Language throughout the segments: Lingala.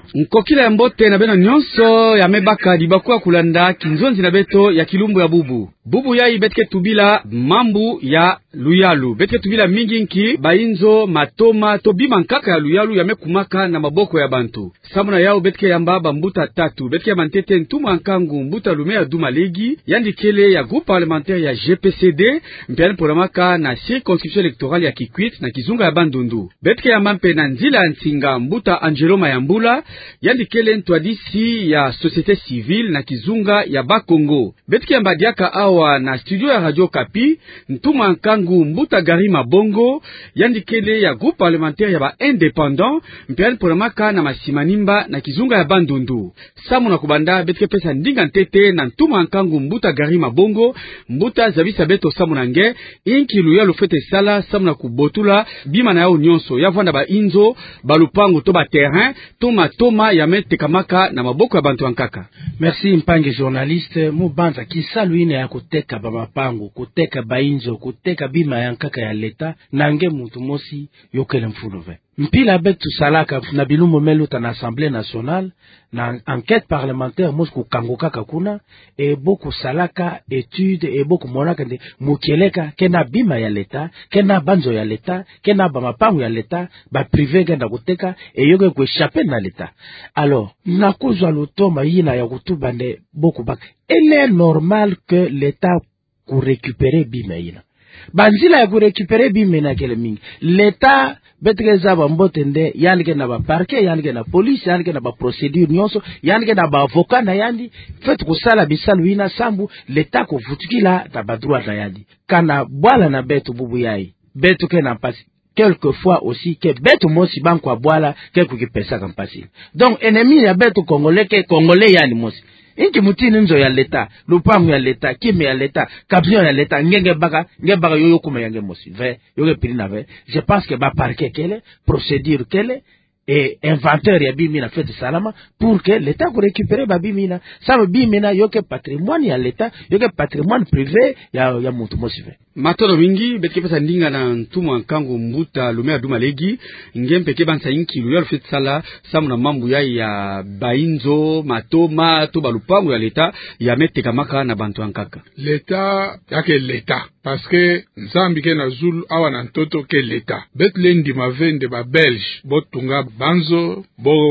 Nkokila ya mbote na beno nyonso ya mebaka dibakwa kulanda kinzonzi na beto ya kilumbu ya bubu. Bubu ya betke tubila mambu ya luyalu. Betke tubila mingi nki bainzo matoma tobima nkaka ya luyalu ya mekumaka na maboko ya bantu. Samuna yao betke yamba bambuta tatu. Betke ya mantete ntumu ankangu mbuta lume ya duma legi. Yandikele ya groupe parlementaire ya GPCD. Mpiani poramaka na circonscription électorale ya Kikwit na kizunga ya Bandundu. Betke ya mampe na nzila ntinga mbuta Angelo Mayambula. Yandikele ntwadisi ya société civile na kizunga ya Bakongo. Betke ya mbadiaka awa na studio ya Radio Kapi. Ntuma ankangu mbuta gari mabongo. Yandikele ya groupe parlementaire ya ba indépendant. Mpiani poramaka na masimanimba na kizunga ya Bandundu. Samu na kubanda betke pesa ndinga ntete na ntuma ankangu mbuta gari mabongo. Mbuta zabisa beto samu na nge. Inki luya lufete sala samu na kubotula. Bima na yao nyonso. Ya vanda ba inzo, balupangu to ba terrain. Toma ya mete kamaka na maboko ya bantu ankaka. Merci mpange journaliste. Mubanza kisaluine ya kuteka ba mapangu, kuteka ba inzo, kuteka bima ya nkaka ya leta. Nange muntu mosi yokele mfulove. Mpila betu salaka na bilumo meluta na Assemblée nationale na enquête parlementaire mosku kangoka kakuna e boku salaka étude e boku monaka nde mukeleka kena bima ya leta kena banzo ya leta kena ba mapangu ya leta ba privé genda kuteka e yoge ku échapper na leta. Alors nakuzwa lutoma yina ya kutuba nde boku bak. Il est normal que l'État ku récupérer bima yina. Banzila ya ku récupérer bima na kele mingi. L'État betreza ba mbote nde yanike na ba parquet yanike na police yanike na ba procédure nyonso yanike na ba avocat na yandi fait kusala bisalu ina sambu l'État ko vutukila ta ba droit na yandi kana bwala na betu bubu yai betu ke na pasi quelquefois aussi que betu mosi banko abwala ke kukipesa kampasi. Donc ennemi ya betu congolais ke congolais yani mosi inki mutini nzo ya leta, lupangu ya leta, kime ya leta, camion ya leta, nge baka yoyo kuma yange mosi. Ve, yoyo pirina ve. Je pense que ba parquet kele, procédure kele, et inventeur ya bimina fait salama, pour que l'État ko récupérer ba bimina. Ça bimina yoke patrimoine ya l'État, yoke patrimoine privé ya mutu mosi ve. Matono mingi betke pesa ndinga na ntumu ankangu mbuta lumea duma legi ngempe ke bansa inki luya fit sala samu na mambu ya bainzo matoma to balupangu ya leta ya mete kamaka na bantu ankaka leta yake leta parce que nzambi ke na zulu awa na ntoto ke leta betlendi mavende ba belge botunga banzo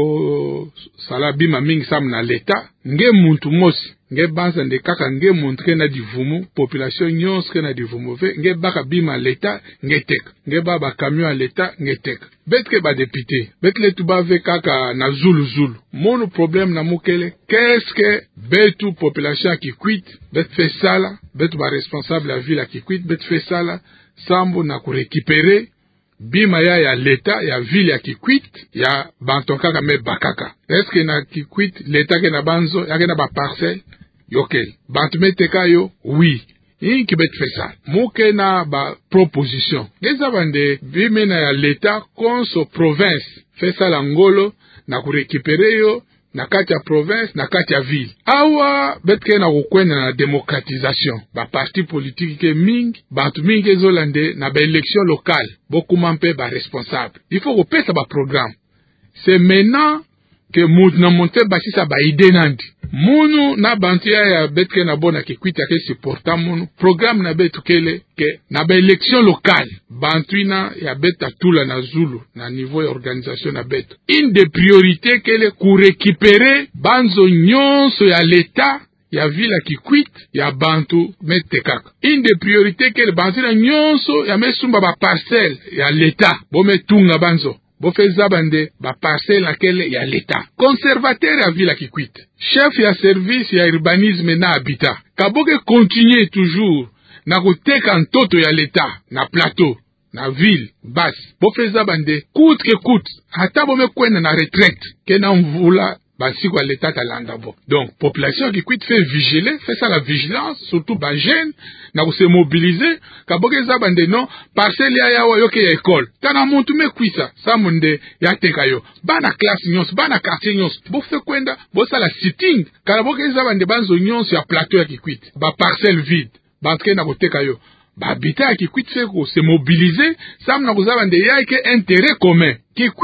bo sala bima mingi samu na leta nge muntu mosi nge banza nde kaka nge montre na divumu population nyonso ke na divumu ve nge baka bima leta nge tek nge ba camion leta nge tek betke ba député betle tuba ve kaka na zulu mon problème na mukele qu'est-ce que betu population qui quitte bet fait sala betu ba responsable la ville qui quitte bet fait sala sambo na ku récupérer bima ya leta ya ville ya Kikwit ya bantoka kame bakaka. Est-ce que na Kikwit leta ke na banzo ya ke na ba parcelle yokel bantu meteka yo oui in ki bet fesa muke na ba proposition geza bande bima ya leta konso province fesa la ngolo na ku récupérer yo na kati ya province na kati ya ville awa betke na kukwenda na démocratisation ba parti politique ke mingi bantu mingi ezolande na ba élection locale bokuma mpe ba responsable il faut kopesa ba programme c'est maintenant que mout na monte basisa ba idée nandi munu na bantu ya betke na bona ke kwita ke supporta munu programme na betu kele ke na ba élection locale bantu ina ya beta tula na zulu na niveau ya organisation na betu une des priorités kele ku récupérer banzo nyonso ya l'état ya vila Kikwit ya bantu metekaka une des priorités kele bantu na nyonso ya mesumba ba parcelle ya l'état bo metunga banzo bofeza bande ba parcelle laquelle ya l'État. Conservateur ya ville Kikwit. Chef ya service ya urbanisme na habitat. Kaboke continue toujours na kuteka ntoto ya l'État na plateau na ville basse. Bofeza bande coûte que coûte. Hata bome kwenda na retraite ke na mvula basi kwa l'État talanda bo. Donc population Kikwit fait vigiler, fait ça la vigilance, surtout ba jeune na se mobiliser kaboke za bande non parcelle ya yawa yoke ya école tana muntu mekwisa sa munde ya teka yo bana classe nyons bana quartier nyons bo fe kwenda bo sala sitting kaboke za bande banzo nyons ya plateau ya Kikwit ba parcelle vide bantre na koteka yo ba habitat ya Kikwit fait ko se mobiliser sam na kuzaba bande ya ke intérêt commun Kikwit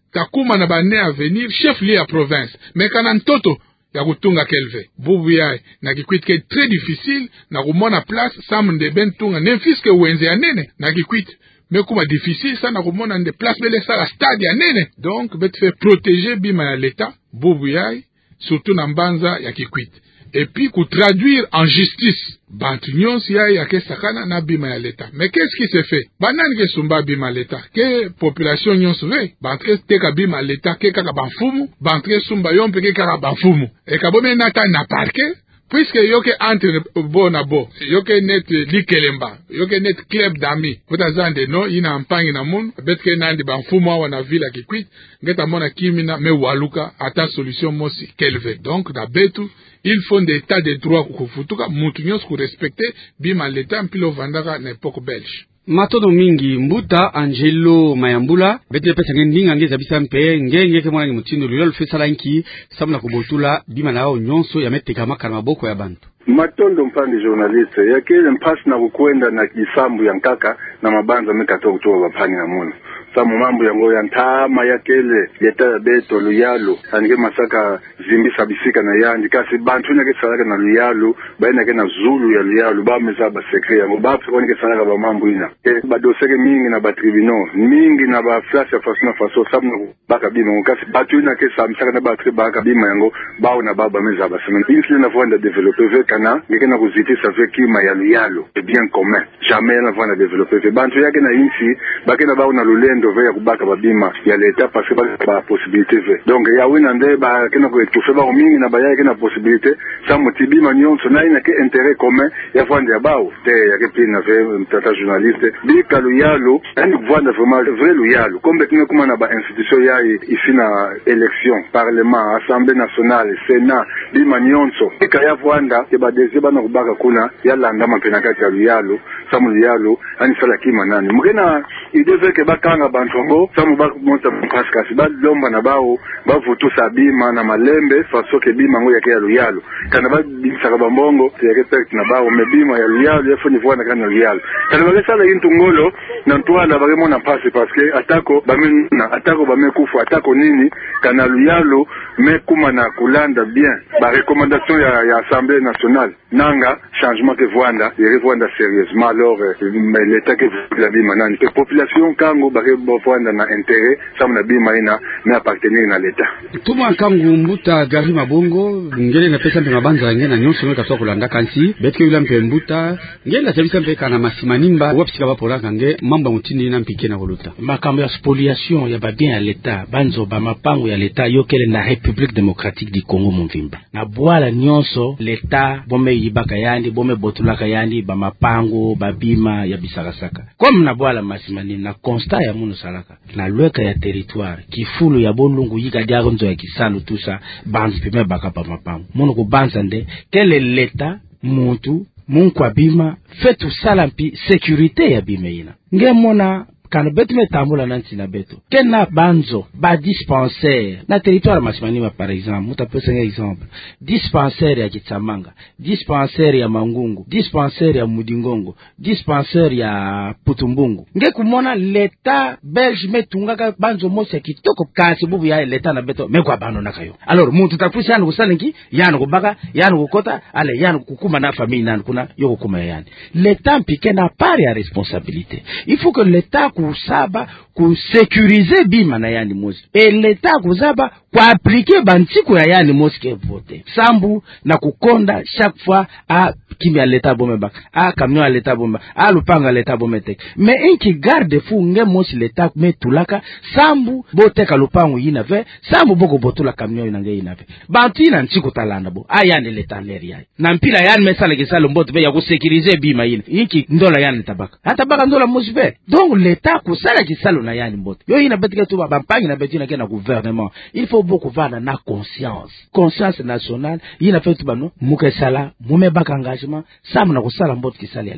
takuma na bane à venir chef lié à province mais kana ntoto ya kutunga kelve bubu yae na kikwit ke très difficile na kumona place sam de bentunga nemfiske wenze ya nene na kikwit mais kuma difficile ça na kumona de place bele ça la stade ya nene donc bet fait protéger bima ya l'état bubu yae surtout na mbanza ya kikwit et puis ku traduire en justice bantu nyonsi yae ya kesakana na bima ya l'état. Mais qu'est-ce qui se fait? Banani ke sumba bima l'état ke population nyonsi ve bantre teka bima l'état ke kaka banfumu bantre sumba yompe ke kaka banfumu e kabome nata na parke puisque yoke entre bo na bo yoke net likelemba yoke net club d'amis kuta zande no ina ampangi na mun betke nandi banfumu awa na villa kikwit ngeta mona kimina me waluka ata solution mosi kelve donc da betu il faut des états de droit kufutuka mutu nyonso ku respecter bima l'état mpilo vandaka na époque belge. Matono mingi mbuta Angelo Mayambula bete pesa ngendinga ngeza bisa mpe ngeke mwana mutindo lilo fesa lanki samna kubotula bima nao nyonso ya meteka makana maboko ya bantu. Matondo mpande journaliste yakele mpasi na kukwenda na kisambu ya nkaka na mabanza mekato kutoka bapani na munu samu mambo yango ya ntama yakele yeta beto luyalo anike masaka zimbisa bisika na yandi kasi bantu nyake salaka na luyalo baina ke na zulu ya luyalo ba meza ba secret yango ba piko nike salaka ba mambo ina ba doseke mingi na ba tribunal mingi na ba flash ya faso na faso samu baka bima kasi batu ina ke samsaka na ba tre baka bima yango ba na baba meza ba sema insile na voanda développer ve kana ngeke na kuzitisa ve kima ya luyalo et bien commun jamais na voanda développer ve bantu yake na insi bakena ba na lulendo ve ya kubaka babima ya leta parce que ba possibilité ve donc ya wina nde ba kena ko etufe ba mingi na ba yake na possibilité sa motibima nyonso na ina ke intérêt commun ya voanda ya bao te ya ke pina ve tata journaliste bi kaluyalo and voanda vraiment vrai luyalo comme betine kuma na ba institution ya ici na élection parlement assemblée nationale sénat bima nyonso ya voanda ke ba dezeba na kubaka kuna ya landa mapena kati ya luyalo samu luyalo ani sala kima nani mukena ideve ke bakanga bantongo samu ba monta paskasi ba lomba na bao ba vutu sabima na malembe faso ke bima ngo yake ya luyalo kana ba bisaka bambongo ya ke pek na bao mebima ya luyalo yafuni voana kana luyalo kana ba sala intungolo na ntwala ba mona passe parce que atako ba mena atako ba mekufu atako nini kana luyalo me kuma na kulanda bien ba recommandation ya assemblée nationale nanga changement que voanda il voanda sérieusement alors l'état que la bima nani que population kango ba voanda na intérêt samu na bima ina na appartenir na l'état tuma kangu mbuta gari mabongo ngele na pesa mpe mabanza ngena nyonso no katwa kulanda kansi betke yula mpe mbuta ngele na service mpe kana masimanimba wapsika bapola kange mamba mutini na mpike na koluta makambo ya spoliation ya ba bien ya l'état banzo ba mapango ya l'état yokele na République démocratique du Congo mvimba na bwala nyonso l'état bome yibaka yandi bome botulaka yandi ba mapango ba bima ya bisakasaka comme na bwala masimani na constat ya munu salaka na lweka ya territoire kifulu ya bolungu yiga diago nzo ya kisalu tusa banzi pime baka pa mapango munu kubanza nde kele l'état muntu munkwa bima fetu salampi sécurité ya bima ina ngemona kana betu metambula nanti na betu kena banzo ba dispensaire na territoire masimanima par exemple mutapesa un exemple dispensaire ya Kitsamanga dispensaire ya Mangungu dispensaire ya Mudingongo dispensaire ya Putumbungu nge kumona l'état belge metungaka banzo mosi ya kitoko kasi bubu ya l'état na beto mekwa bano nakayo alors muntu tafusi yana kusalingi yana kubaka yana kukota ale yana kukuma na famille nani kuna yoko kuma yani l'état mpike na part ya responsabilité il faut que l'état kusaba kusécuriser bima na yani mosi et l'état kusaba kuappliquer bantiku ya yani mosi ke vote sambu na kukonda chaque fois a kimi ya l'état bomeba a camion ya l'état bomba a lupanga l'état bometek mais inki garde fou nge mosi l'état metulaka sambu boteka lupangu yina ve sambu boko botula camion yina nge yina ve bantu na ntiku talanda bo a yani l'état leri ya na mpila yani mesala kesalo mboto be ya kusécuriser bima yina inki ndola yani tabaka hata baka ndola mosi be donc l'état kusala kisalo na yani mboto yo ina betika tu bampangi na betina ke na gouvernement il faut beaucoup vana na conscience nationale yina fait bano mukesala mume baka engagement samu na kusala mboto kisali ya l'état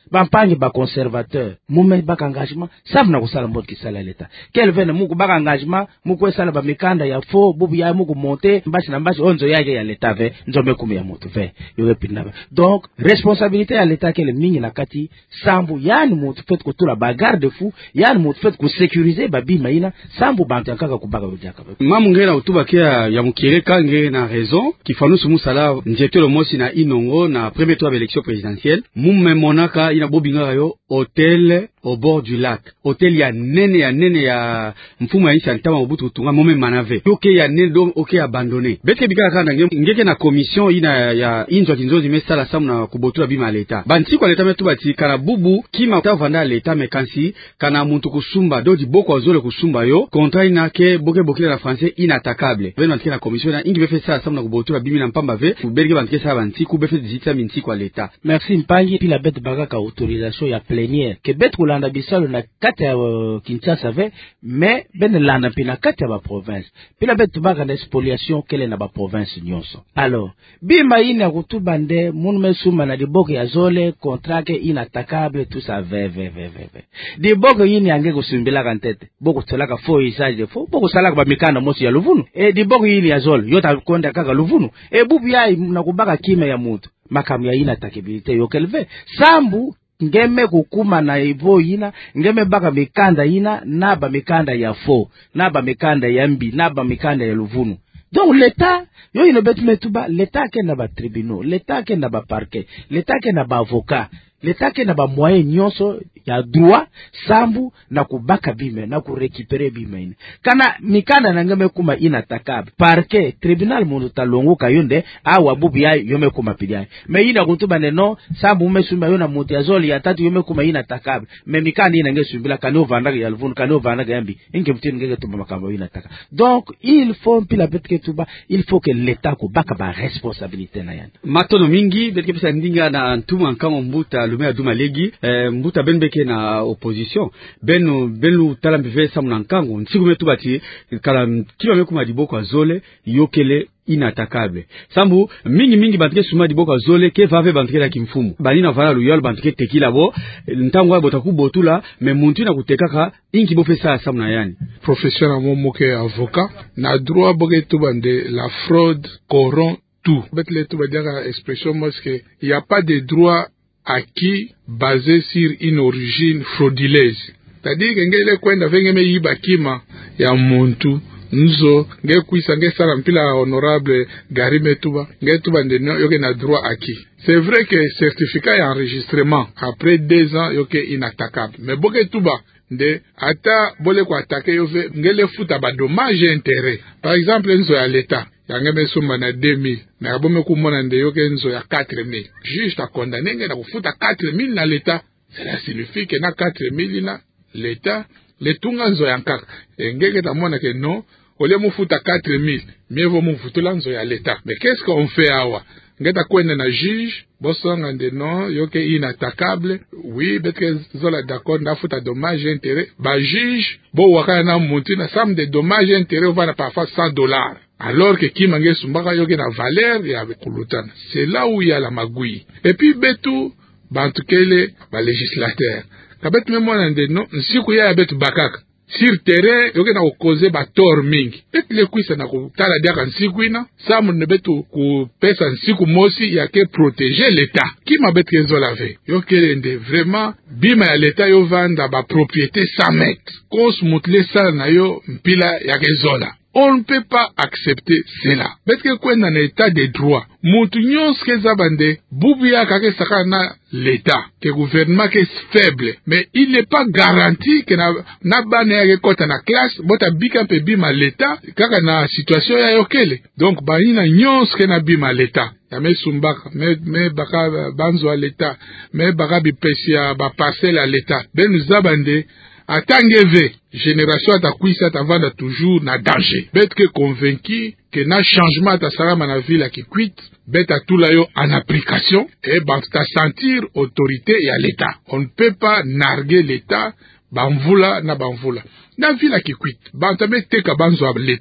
bampangi ba conservateur mume baka engagement savu na kusala mbot kisala leta kelvene muku baka engagement muku esala ba mikanda ya fo bubu ya muku monter mbashi na mbashi onzo yake ya leta ve nzombe kumi ya moto ve yowe pinaba. Donc responsabilité ya leta kele mingi na kati sambu yani moto fait ko tula ba garde fou yani moto fait ko sécuriser ba bima ina sambu bantu kaka kubaka ujaka mamu ngena utuba kia ya mukireka nge na raison kifanu sumu sala njete lo mosi na inongo na premier tour d'élection présidentielle mume monaka ina bobinga yo hôtel au bord du lac hôtel ya nene ya mfumu ya nchi antama obutu tunga mume manave yoke ya nene do oke abandonné bete bika kana ngeke na commission ina ya inzo kinzozi mesala samu na kubotula bima leta banti kwa leta metu bati kana bubu kima utavanda leta mekansi kana muntu kusumba dodi boko azole kusumba yo contrat ina ke boke la français inattaquable beno antike na commission na ingi befe sala samu na kubotula bimi na mpamba ve berge bantike sala banti ku befe dizita minti kwa leta. Merci mpangi pila bete bagaka autorisation ya plénière ke bete kulanda bisalo na kati ya Kinshasa ve mais bene landa pina kati ya ba province pila bete baga na spoliation kele na ba province nyonso. Alors bima ina kutuba nde munu mesuma na diboke ya zole contrat ke inattaquable tout ça ve diboke yini ange kusumbila kantete boko tolaka fo isage de fo boko salaka ba mikana mosi ya luvunu diboke yini ya zole yota konda kaka luvunu bubu ya na kubaka kime ya mutu makamu ya ina takibilite yokelve sambu ngeme kukuma na ivo ina ngeme baka mikanda ina naba mikanda ya fo naba mikanda ya mbi naba mikanda ya luvunu. Donc l'état yo ino betu metuba l'état ke na ba tribunaux l'état ke na ba parquet l'état ke na ba avocat l'état ke na ba moyen nyonso ya droit sambu na kubaka bime na kurekipere bime ina kana mikanda na ngeme kuma inattaquable parquet tribunal mundu talongoka yonde awa bubu ya yome kuma pidia me ina kutuba neno sambu mesumba yona muti ya zoli ya tatu yome kuma inattaquable me mikanda ina ngesumbila kano vanda ya lvun kano vanda gambi inge mtini ngeke tumba makamba inattaka. Donc il faut pila betke tuba il faut que l'état kubaka ba responsabilité na yana matono mingi betke pesa ndinga na ntuma kama mbuta lumea duma legi mbuta benbeke na opposition benu talambive samu na nkango nsiku metu bati kala kilo meku madiboko azole yokele inattaquable sambu mingi bantike suma diboko azole ke vave bantike la kimfumu bani na vala luyalo bantike tekila bo ntango botaku botula me muntu na kutekaka inki bofesa samu na yani professionnel momoke avocat na droit boke tubande la fraude corrompt tout betle tubadiaka expression moske il y a pas de droit acquis basé sur une origine frauduleuse. C'est-à-dire que ngele kwenda vengeme yiba kima ya muntu nzo nge kuisa nge sala mpila honorable Garime tuba nge tuba ndeno yoke na droit acquis. C'est vrai que certificat d'enregistrement après 2 ans yoke inattaquable. Mais boke tuba nde ata bole ko attaquer yove ngele futa ba dommage et intérêt. Par exemple nzo ya l'État yangeme sumba na 2000 na abome kumona nde yoke nzo ya 4000 juge ta condamné nge na kufuta 4000 na l'État. Cela signifie que na 4000 na l'État le tunga nzo ya nkaka ngeke ta mona que non ole mufuta 4000 mieux vaut mufutula nzo ya l'État. Mais qu'est-ce qu'on fait awa ngeta kwenda na juge bosanga nde non yoke inattaquable oui betke zola d'accord na futa dommage et intérêt ba juge bo wakana na mutu na somme de dommage et intérêt va na parfois $100 alors que kimange sumbaka yoke na valeur ya kulutana. C'est là où il y a la magouille. Et puis betu bantukele ba législateur kabet memona nde non nsiku ya betu bakaka sur terrain yoke na causer ba tort mingi bet le kuisa na kutala diaka nsiku ina samu ne betu ku pesa nsiku mosi yake protéger l'état kima betke zolave yoke nde vraiment bima ya l'état yo vanda ba propriété 100 mètres kos mutle sala na yo mpila yake zola. On ne peut pas accepter cela. Parce que quand on a un état de droit, moutounions que zabande, boubia kake sakana l'État, que le gouvernement est faible, mais il n'est pas garanti que na bane kota na classe, bota bika pe bima l'État, kaka na situation ya yokele. Donc banina nyons que na bima l'État. Ya me sumbaka, me baka banzo à l'État, me baka bipesia ba parcelle à l'État. Ben zabande atangeve génération atakwisa atavanda toujours na danger. Bet que convaincu que na changement ta salama na ville qui quitte, bet atula yo en application et ta sentir autorité ya l'État. On ne peut pas narguer l'État banvula na banvula. Na ville qui quitte, bantame teka banzo l'État.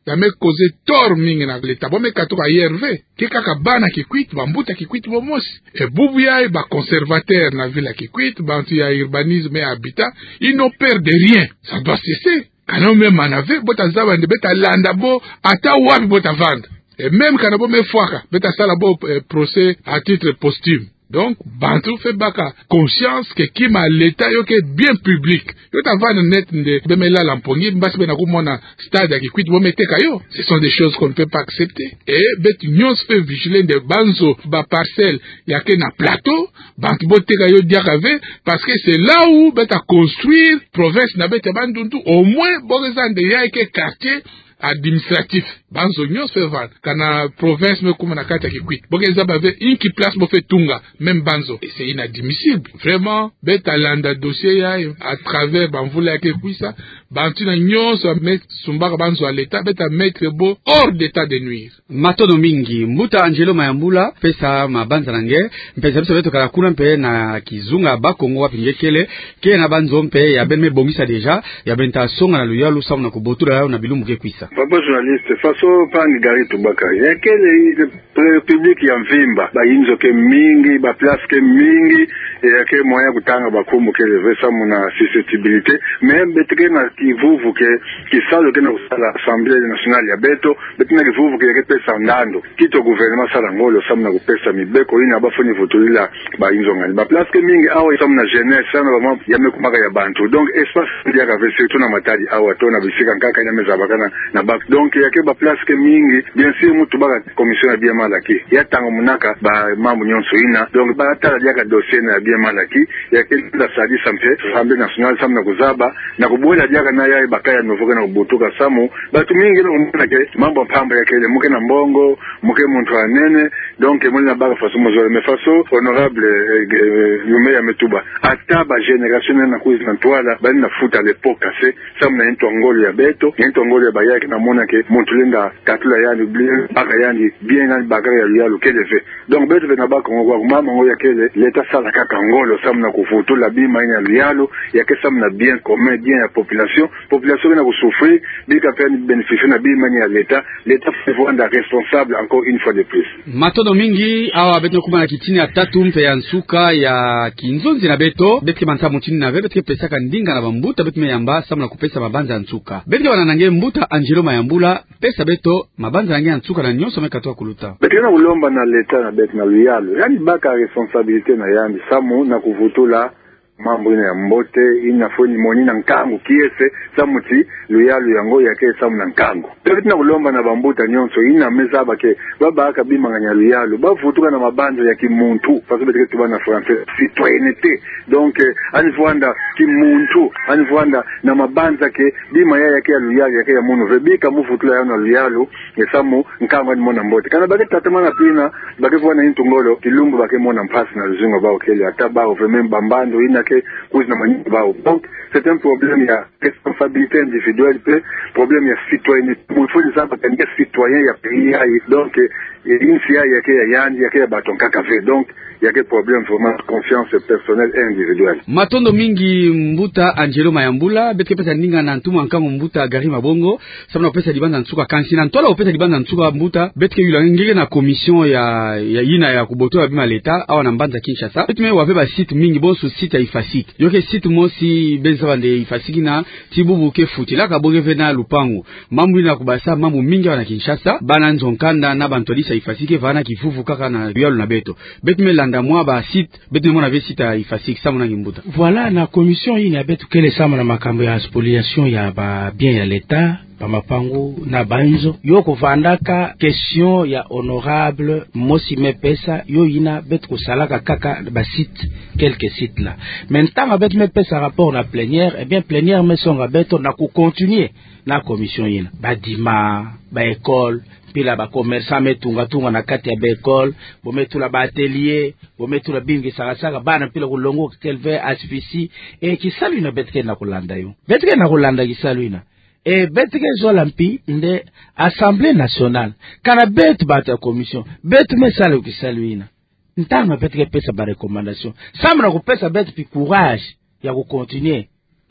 ya me cause tort mingi na leta bo me katoka IRV ke kaka bana Kikwit bambuta Kikwit bomosi e bubu ya ba conservateur na ville ya Kikwit bantu ya urbanisme et habitat ils n'ont peur de rien, ça doit cesser. Quand même manave bota zaba de beta landa bo ata wapi bota vendre et même quand bo me foaka beta sala bo procès à titre posthume. Donc, Bantu fait baka conscience que qui m'a l'état yo que bien public. Yo ta va net de bemela lampongi mbasi bena kumona stade qui quit bo mete kayo. Ce sont des choses qu'on ne peut pas accepter. Et bet nyons fait vigiler de banzo ba parcelle ya ke na plateau, bantu bo te kayo diakave parce que c'est là où beta construire province na beta banduntu au moins bo rezande ya ke quartier administratif banzo nyos fait val kana province me kuma na kata Kikwit boke zabave inki place mo fait tunga même banzo et c'est inadmissible vraiment beta landa dossier ya à travers banvula ke kuisa bantu na nyos met sumbaka banzo à l'état beta mettre bo hors d'état de nuire matono mingi mbuta Angelo Mayambula pesa mabanza nange mpesa biso beto kala kuna mpe na kizunga ba Kongo wapingekele ke na banzo mpe ya benme bongisa deja ya benta songa na luya lusa na kubotura yao na bilumu ke kuisa papa journaliste faso pangi gari tubaka yakele public ya mvimba ba inzo ke mingi ba place ke mingi yake moya kutanga bakumbu ke vesa muna susceptibilité même betke na kivuvu ke kisalo ke na kusala assemblée nationale ya beto betina kivuvu ke yake pesa ndando kito gouvernement sala ngolo samna kupesa mibeko ina bafuni vutulila ba inzo ngani ba place ke mingi awa samna jeunesse sana ba ya mekumaka ya bantu donc espace ya ka vesi tuna matadi awa tona bisika nkaka ina mezabakana na bak donc yake ba place ke mingi bien sûr mutu baka commission ya bien malaki ya tango munaka ba mambo nyonso ina donc ba tala diaka dossier na bien malaki yake la sadi sampe assemblée nationale samna kuzaba na kubola diaka na ya bakaya novoka na kubutuka samu batu mingi na kumuna ke mambo pamba yake ile muke na mbongo muke muntu anene donc muli na baka faso mozo me faso honorable yume ya metuba ata ba generation na kuzi na twala bali na futa l'époque c'est samna intongolo ya beto intongolo ya bayaki na mona ke muntu lenda katula yani baka yani bien na baka ya luyalo kele fe donc beto na baka ngwa mama ngo ya kele leta sala kaka ngolo samna kufutu la bima ina luyalo ya ke samna bien commun bien ya population na kusufrir bika pe bénéficier na bima ya leta fait voir responsable encore une fois de plus matono mingi awa beto kuma na kitini ya tatu mpe ya nsuka ya kinzonzi na beto betke manta mutini na betke pesa kandinga na bambuta betme yamba samna kupesa mabanza nsuka betke wananange mbuta Angelo Mayambula pesa beto mabanza nange nsuka na nyonso mekatoa kuluta betke na ulomba na leta na bet na luyalo yani baka responsabilité na yandi samu na kuvutula mambo ina ya mbote ina foni moni na nkangu kiese samuti luyalo yango yake samu na nkangu petit na kulomba na bambuta nyonso ina meza bake baba aka bimanganya luyalo bavutuka na mabanzo ya kimuntu parce que tu bana français citoyenneté donc anivwanda kimuntu anivwanda na mabanza ke bima yake ya luyalo yake ya munu vebika muvutula yana luyalo yesamu nkangu ani mona mbote kana bake tatamana pina bake vwana intungolo kilumbu bake mona mpasi na luzungo bao kele atabao vemem bambando ina ke kuzina manyi bao donc c'est un problème ya responsabilité individuelle pe problème ya citoyenneté il faut les appeler citoyens ya pays donc insi yake ya yandi yake ya baton kakave donc yake problème vraiment confiance personnelle et individuelle matondo mingi mbuta Angelo Mayambula betke pesa ninga na ntuma nkango mbuta gari mabongo sabana pesa libanda nsuka kansi na ntola pesa libanda nsuka mbuta betke yula ngenge na commission ya ina ya kubotoa bima leta awa na mbanza Kinshasa betme wape ba site mingi bonso site ifasiki yoke site mosi benza bande ifasiki na tibubu ke futi la kabonge vena lupangu mambu ina kubasa mambu mingi wana Kinshasa bana nzonkanda na bantolisa ifasiki vana kivuvu kaka na yalo na beto betme landa mwa ba site betme mona ve site ifasiki samuna ngimbuta voilà na commission ina ya beto kele sama na makambo ya spoliation ya ba bien ya leta pamapangu na banzo yoko vandaka question ya honorable mosi mepesa yo ina bet ko salaka kaka ba site quelques sites là maintenant bet mepesa rapport na plénière et bien plénière mais songa beto na ko continuer na commission ina badima ba école pila ba commerçant metunga na kati ya ba école bometula ba atelier bometula bingi saka bana pila kulongo kelve asfisi et kisalu ina betke na kulanda yo betke na kulanda kisalu ina et betke zolampi nde assemblée nationale kana bet bata commission bet mesalo kisaluina ntanga betke pesa ba recommandation samra ko pesa bet pi courage ya ko continuer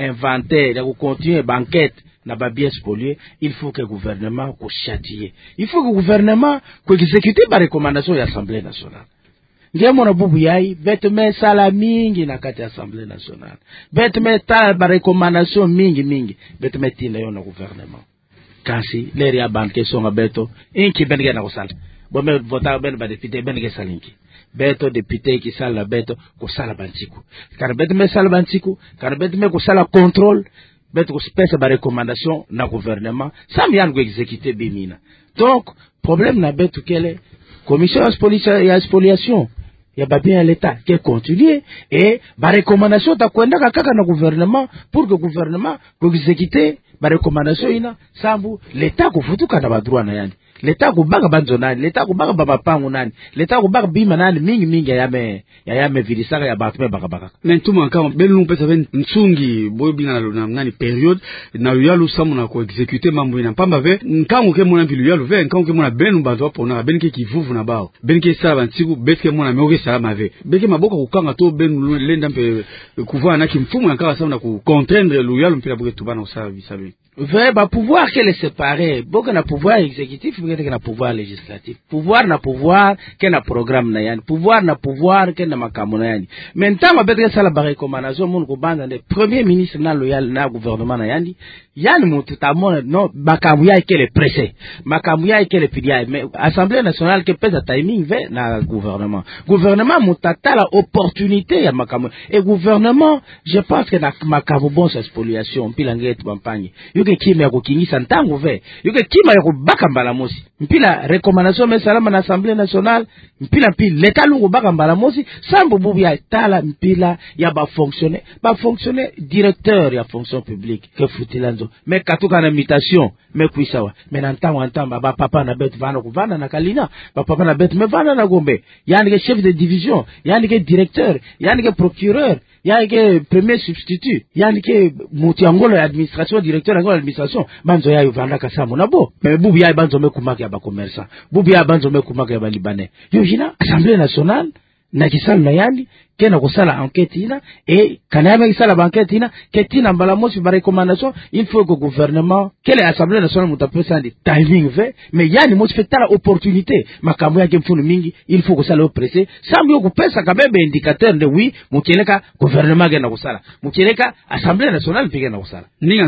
inventaire ya continuer banquette na ba biens spoliés, il faut que gouvernement ko châtier, il faut que gouvernement ko exécuter ba recommandation ya Assemblée nationale. Ngemo na bubu yai betu me sala mingi na kati ya Assemblée nationale, betu me ta ba recommandation mingi betu me tinda yo na gouvernement kasi leri ya banque songa beto inki benige na kusala bombe voter ben ba député benige salinki beto député ki sala beto ko sala bantiku car betu me sala bantiku car betu me ko sala contrôle betu ko spécial ba recommandation na gouvernement sam yan go exécuter bimina. Donc problème na betu kele commission ya spoliation ya babien à l'état qui continue et ba recommandation ta kwenda kaka na gouvernement pour que gouvernement ko exécuter ba recommandation ina sambu l'état kufutuka na badroit na yani l'état kubanga banzo nani l'état kubanga baba pangu nani l'état kubanga bima nani mingi ya yame vilisaka ya batu baka mentuma kama belu pesa ben msungi boy bina na nani period na yalu samu na ko exécuter mambo ina pamba ve nkango ke mona bilu yalu ve nkango ke mona benu bato pona benke kivuvu na bao benke sala bantiku beske mona meoke sala mave beke maboka kukanga to benu lenda mpe kuva na kimfumu na kaka samu na ku contraindre lu yalu mpila boke tubana usala bisalu ve ba pouvoir qu'elle séparé boka na pouvoir exécutif boka na pouvoir législatif pouvoir que na programme na yani pouvoir que na makamu na yani maintenant ma betre sala ba recommandation mon ko banda de premier ministre na loyal na gouvernement na yani mutu tamona no makamu ya qu'elle est pressé makamu ya qu'elle est pidia mais assemblée nationale que pesa timing ve na gouvernement mutata la opportunité ya makamu et gouvernement je pense que na makamu bon sa spoliation pilangetu bampanye yuke kimya kukingisa ntango ve yuke kimya ya kubaka mbala mosi mpila recommandation me salama na assemblée nationale mpila l'état lungu baka mbala mosi sambo bubu ya tala mpila ya ba fonctionner directeur ya fonction publique ke futilanzo me katuka na mutation me kuisawa me na ntango ntamba ba papa na betu vana kuvana na kalina ba papa na betu me vana na gombe yani ke chef de division yani ke directeur yani ke procureur yani ke premier substitut yani ke muti angolo ya administration directeur angolo administration banzo ya yuvanda kasamu nabo me bubu ya banzo me kumaka ya ba commerçant bubu ya banzo me kumaka ya ba libanais yo jina assemblée nationale na kisala na yani kena kusala enquête ina et kanama kisala ba enquête ina ketina mbala mosi ba recommandation il faut que gouvernement quelle assemblée nationale mutapesa ndi timing ve mais yani mosi fait la opportunité makambo yake mfunu mingi il faut kusala pressé sambu kupesa kabebe indicateur de oui mukeleka gouvernement gena kusala mukeleka assemblée nationale pige na kusala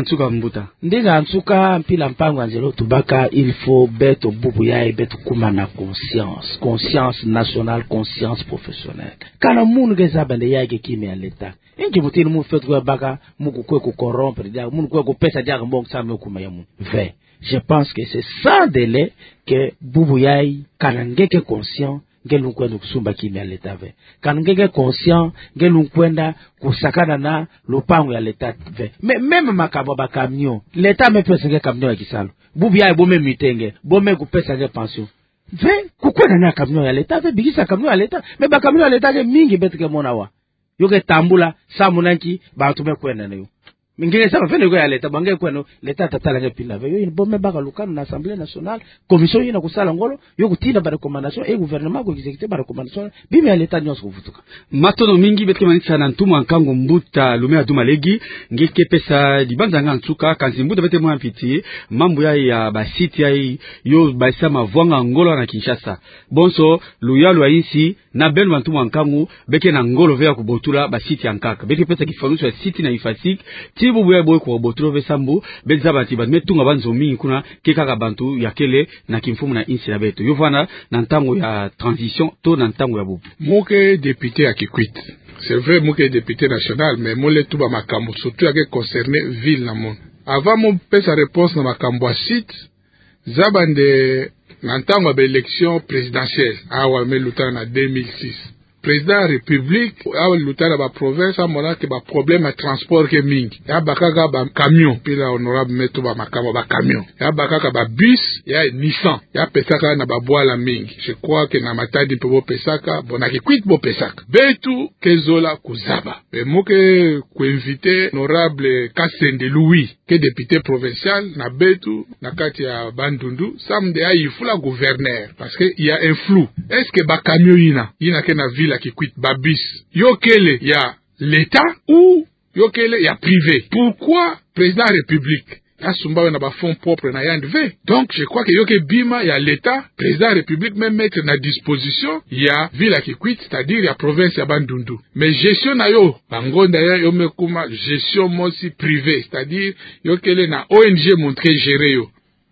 ndinga nsuka mpila mpango anzelo tubaka il faut beto bubu ya beto kuma na conscience nationale conscience professionnelle kana munu geza bande yake kimi ya leta ingi mutini mu fetu kwa baka muku kwe ku corrompre dia munu kwe ku pesa dia mbongo samu kuma ya munu ve je pense que c'est sans délai que bubu yai kanangeke conscient ngelu kwenda kusumba kimi ya leta ve kanangeke conscient ngelu kwenda kusakana na lupango ya leta ve même makabo ba camion leta me pesa nge camion ya kisalo bubu yai bome mitenge bome kupesa nge pension ve kukwena na camion ya leta ve bigisa camion ya leta me ba camion ya leta ke mingi betike mona wa yoke tambula samunanki ba tume kwena nayo mingine sama fene ko ya leta bange kweno leta tatala nge pinda ve yo bombe baka lukano na assemblée nationale commission ina kusala ngolo yo kutinda ba recommandation et gouvernement ko exécuter ba recommandation bimi ya leta nyonso kufutuka matono mingi betike manisa na ntumu ankango mbuta lumea duma legi ngeke pesa dibanza nga ntuka kanzi mbuta bete mwa mpiti mambo ya ba site ya yo ba sama vwanga ngolo na Kinshasa bonso luyalu ya insi na benu bantumu ankango beke na ngolo vya kubotula ba site ankaka beke pesa kifanuso ya site na ifasik tibu buya boy ko botula ve sambu beza bati ba metunga banzo mingi kuna keka bantu ya kele na kimfumu na insi na beto yovana na ntango ya transition to na ntango ya bubu moke député ya Kikwit. C'est vrai moke député national mais mole tuba makambo surtout yake concerné ville na mon avant mon pesa réponse na makambo site zabande na ntango ya élection présidentielle awa me lutana na 2006 président de la République awa lutana ba province amona ke ba problème à transport ke mingi ya bakaka ba camion pila honorable meto ba makambo ba camion ya bakaka ba bus ya Nissan ya pesaka na ba boala mingi je crois que na matadi po pesaka bona Kikwit bo pesaka betu kezola kuzaba mais moke ko inviter honorable Kasende Louis que député provincial na betu na kati ya Bandundu samde ya ifula gouverneur parce que il y a un flou est-ce que ba camion ina ke na ville Kikwit babis yo kele ya l'État ou yokele ya privé. Pourquoi président république asumbawe na ba fonds propres na yandve? Donc je crois que yoke bima ya l'État, président république même mettre na disposition ya ville ya Kikwit, c'est-à-dire ya province ya Bandundu. Mais gestion na yo bangonda ya yo mekuma gestion mosi privé, c'est-à-dire yokele na ONG montre gérer yo.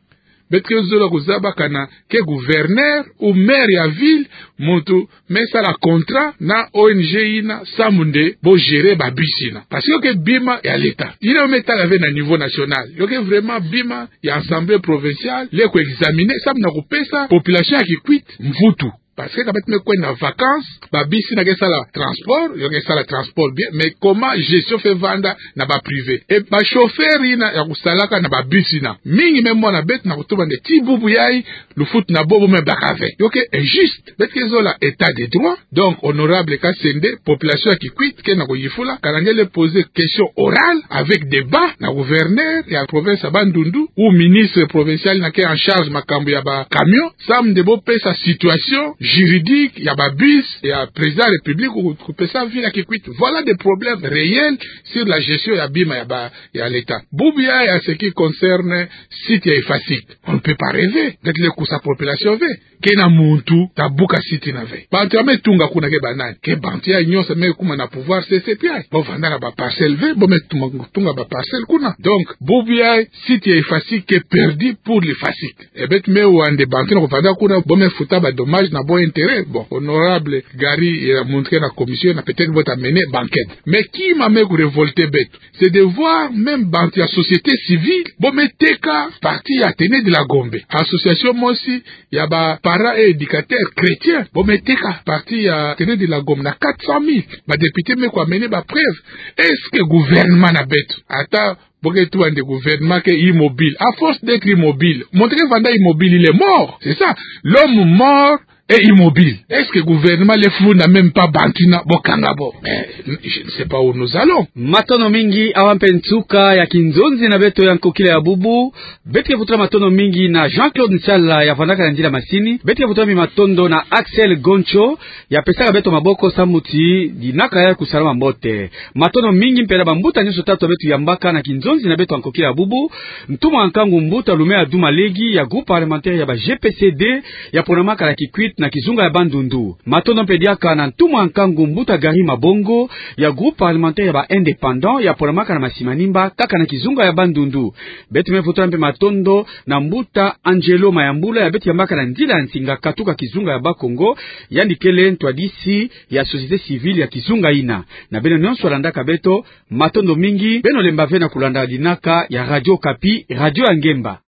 Betke zola kuzaba kana ke gouverneur ou maire ya ville montu mesa la contrat na ONG ina samunde bo gérer ba bisina. Parce que bima ya l'État. Il est meta la na niveau national. Yoke vraiment bima ya assemblée provinciale le ko examiner ça na kopesa population ya Kikwit mvutu. Parce que quand me quoi na vacances, ba bisi na kesa la transport, yo kesa la transport bien, mais comment gestion fait vanda na ba privé. Et ba chauffeur ina ya kusalaka na ba bisi na. Mingi même na bet na kutuba de tibubu yai, le foot na bobo me bakave. Yo ke injuste. Bet ke zo la état de droit. Donc honorable Kasende, population qui quitte ke na ko yifula, kanangele poser question orale avec débat na gouverneur ya province Bandundu ou ministre provincial na ke en charge makambo ya ba camion, sam de bo pesa situation juridique, il y a ba bus, il y a président de la République ou ça ville à Kikwit. Voilà des problèmes réels sur la gestion ya bima ya l'État. Boubia ya ce qui concerne site ya efasik. On ne peut pas rêver d'être le coup sa population veut. Kena muntu tabuka site na veut. Bantu ame tunga kuna ke banani. Ke bantu ya nyonsa me kuma na pouvoir CCPI. Bo vanda na ba parcelle veut, bo me tunga ba parcelle kuna. Donc boubia site ya efasik est perdu pour l'efasik. Et bet me wande bantu na vanda kuna bo me futa ba dommage na intérêt. Bon, honorable Gary a montré la commission, a peut-être votre amener banquette. Mais qui m'a même révolté bête? C'est de voir même dans la société civile, bon, mais teka parti à tenir de la Gombe. Association, moi aussi, il y a ba parents et éducateurs chrétiens, bon, mais teka parti à tenir de la Gombe, na 400 000. Ba député, mais quoi, mener ba preuve. Est-ce que le gouvernement n'a bête? Attends, Boke tout un des gouvernements qui est immobile. À force d'être immobile, montrer Vanda immobile, il est mort. C'est ça. L'homme mort est immobile. Est-ce que le gouvernement les fous n'a même pas bantina bokangabo? Mais je ne sais pas où nous allons. Matono mingi awampentuka ya Kinzonzi na beto ya Nkokile ya Bubu. Betke vutra matono mingi na Jean-Claude Nchala ya Vandaka na Ndila Masini. Betke vutra mi matondo na Axel Goncho ya pesaka beto maboko samuti dinaka ya kusalama mbote. Matono mingi mpela bambuta nyoso tatu betu ya Mbaka na Kinzonzi na beto ya Nkokile ya Bubu. Mtumu ankangu mbuta lume ya Duma Legi ya groupe parlementaire ya ba GPCD ya Ponamaka la Kikwit na Kizunga ya Bandundu. Matono mpediaka na Ntumu ankangu mbuta Gari Mabongo ya groupe parlementaire ya ba indépendant ya Ponamaka na Masimanimba kaka na Kizunga ya Bandundu. Betu mefutra mpe matondo na mbuta Angelo Mayambula ya betu ya Mbaka na Ndila Nsinga katuka Kizunga ya Bakongo yandikele ntwadisi ya société civile ya Kizunga ina. Na beno nyonso landaka beto matondo mingi beno lembave na kulanda dinaka ya Radio Kapi, Radio Angemba.